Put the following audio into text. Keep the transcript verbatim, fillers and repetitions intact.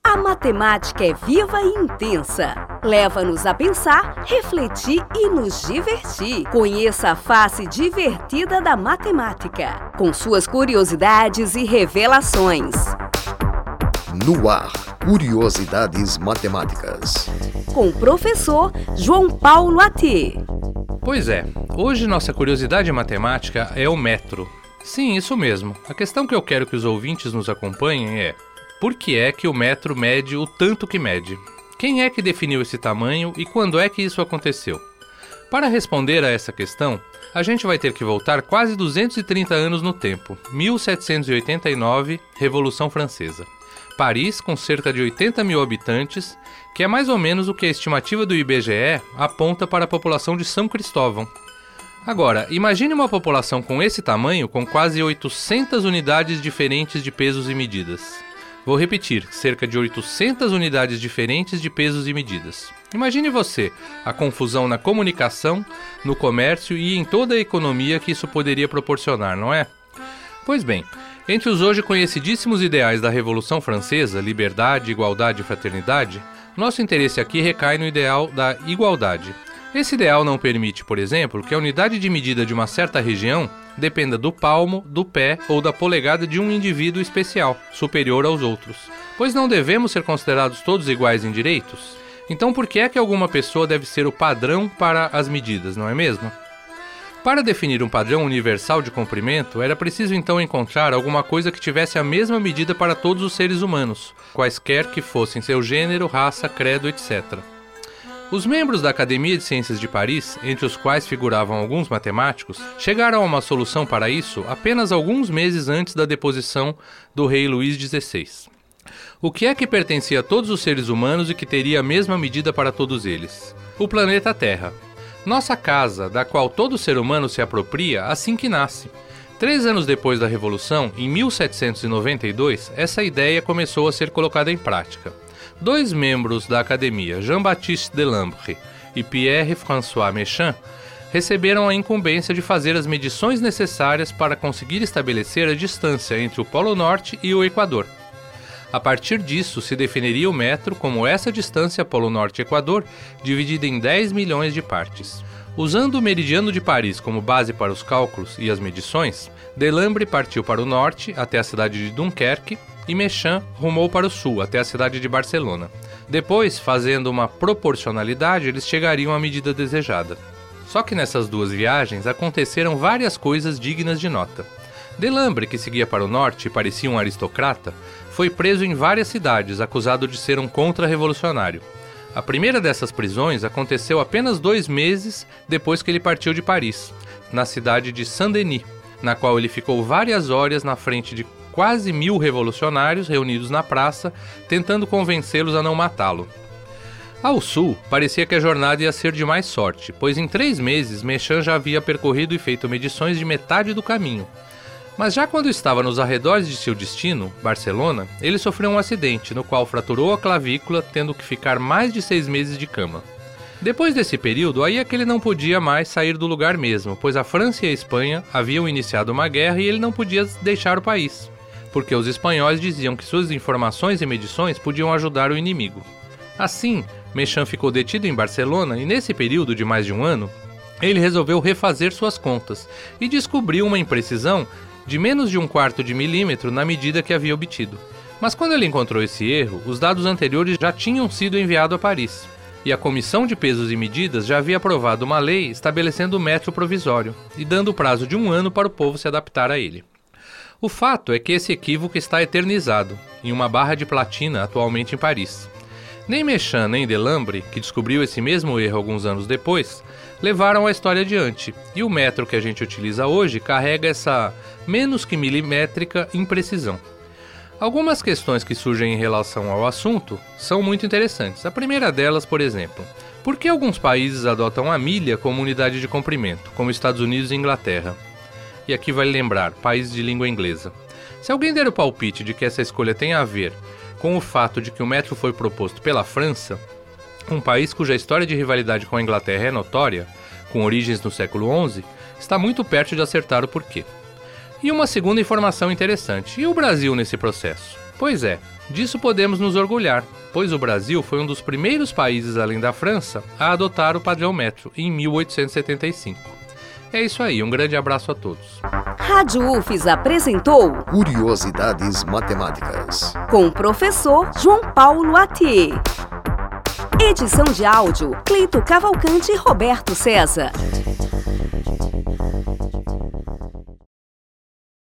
A matemática é viva e intensa. Leva-nos a pensar, refletir e nos divertir. Conheça a face divertida da matemática, com suas curiosidades e revelações. No ar, Curiosidades Matemáticas. Com o professor João Paulo Atier. Pois é, hoje nossa curiosidade matemática é o metro. Sim, isso mesmo. A questão que eu quero que os ouvintes nos acompanhem é: por que é que o metro mede o tanto que mede? Quem é que definiu esse tamanho e quando é que isso aconteceu? Para responder a essa questão, a gente vai ter que voltar quase duzentos e trinta anos no tempo, mil setecentos e oitenta e nove, Revolução Francesa. Paris, com cerca de oitenta mil habitantes, que é mais ou menos o que a estimativa do I B G E aponta para a população de São Cristóvão. Agora, imagine uma população com esse tamanho, com quase oitocentas unidades diferentes de pesos e medidas. Vou repetir, cerca de oitocentas unidades diferentes de pesos e medidas. Imagine você, a confusão na comunicação, no comércio e em toda a economia que isso poderia proporcionar, não é? Pois bem, entre os hoje conhecidíssimos ideais da Revolução Francesa, liberdade, igualdade e fraternidade, nosso interesse aqui recai no ideal da igualdade. Esse ideal não permite, por exemplo, que a unidade de medida de uma certa região dependa do palmo, do pé ou da polegada de um indivíduo especial, superior aos outros. Pois não devemos ser considerados todos iguais em direitos? Então por que é que alguma pessoa deve ser o padrão para as medidas, não é mesmo? Para definir um padrão universal de comprimento, era preciso então encontrar alguma coisa que tivesse a mesma medida para todos os seres humanos, quaisquer que fossem seu gênero, raça, credo, etcétera. Os membros da Academia de Ciências de Paris, entre os quais figuravam alguns matemáticos, chegaram a uma solução para isso apenas alguns meses antes da deposição do rei Luís dezesseis. O que é que pertencia a todos os seres humanos e que teria a mesma medida para todos eles? O planeta Terra. Nossa casa, da qual todo ser humano se apropria assim que nasce. Três anos depois da Revolução, em mil setecentos e noventa e dois, essa ideia começou a ser colocada em prática. Dois membros da academia, Jean-Baptiste Delambre e Pierre-François Méchain, receberam a incumbência de fazer as medições necessárias para conseguir estabelecer a distância entre o Polo Norte e o Equador. A partir disso, se definiria o metro como essa distância Polo Norte-Equador, dividida em dez milhões de partes. Usando o meridiano de Paris como base para os cálculos e as medições, Delambre partiu para o norte, até a cidade de Dunkerque, e Méchain rumou para o sul, até a cidade de Barcelona. Depois, fazendo uma proporcionalidade, eles chegariam à medida desejada. Só que nessas duas viagens aconteceram várias coisas dignas de nota. Delambre, que seguia para o norte e parecia um aristocrata, foi preso em várias cidades, acusado de ser um contra-revolucionário. A primeira dessas prisões aconteceu apenas dois meses depois que ele partiu de Paris, na cidade de Saint-Denis, na qual ele ficou várias horas na frente de quase mil revolucionários reunidos na praça, tentando convencê-los a não matá-lo. Ao sul, parecia que a jornada ia ser de mais sorte, pois em três meses Méchain já havia percorrido e feito medições de metade do caminho. Mas já quando estava nos arredores de seu destino, Barcelona, ele sofreu um acidente, no qual fraturou a clavícula, tendo que ficar mais de seis meses de cama. Depois desse período, aí é que ele não podia mais sair do lugar mesmo, pois a França e a Espanha haviam iniciado uma guerra e ele não podia deixar o país, porque os espanhóis diziam que suas informações e medições podiam ajudar o inimigo. Assim, Méchain ficou detido em Barcelona e nesse período de mais de um ano, ele resolveu refazer suas contas e descobriu uma imprecisão de menos de um quarto de milímetro na medida que havia obtido. Mas quando ele encontrou esse erro, os dados anteriores já tinham sido enviados a Paris, e a Comissão de Pesos e Medidas já havia aprovado uma lei estabelecendo o metro provisório e dando o prazo de um ano para o povo se adaptar a ele. O fato é que esse equívoco está eternizado, em uma barra de platina atualmente em Paris. Nem Méchain nem Delambre, que descobriu esse mesmo erro alguns anos depois, levaram a história adiante, e o metro que a gente utiliza hoje carrega essa menos que milimétrica imprecisão. Algumas questões que surgem em relação ao assunto são muito interessantes. A primeira delas, por exemplo, por que alguns países adotam a milha como unidade de comprimento, como Estados Unidos e Inglaterra? E aqui vale lembrar, países de língua inglesa. Se alguém der o palpite de que essa escolha tem a ver com o fato de que o metro foi proposto pela França, um país cuja história de rivalidade com a Inglaterra é notória, com origens no século onze, está muito perto de acertar o porquê. E uma segunda informação interessante, e o Brasil nesse processo? Pois é, disso podemos nos orgulhar, pois o Brasil foi um dos primeiros países, além da França, a adotar o padrão metro em mil oitocentos e setenta e cinco. É isso aí, um grande abraço a todos. Rádio U F S apresentou Curiosidades Matemáticas. com o professor João Paulo Atier. Edição de áudio, Cleito Cavalcante e Roberto César.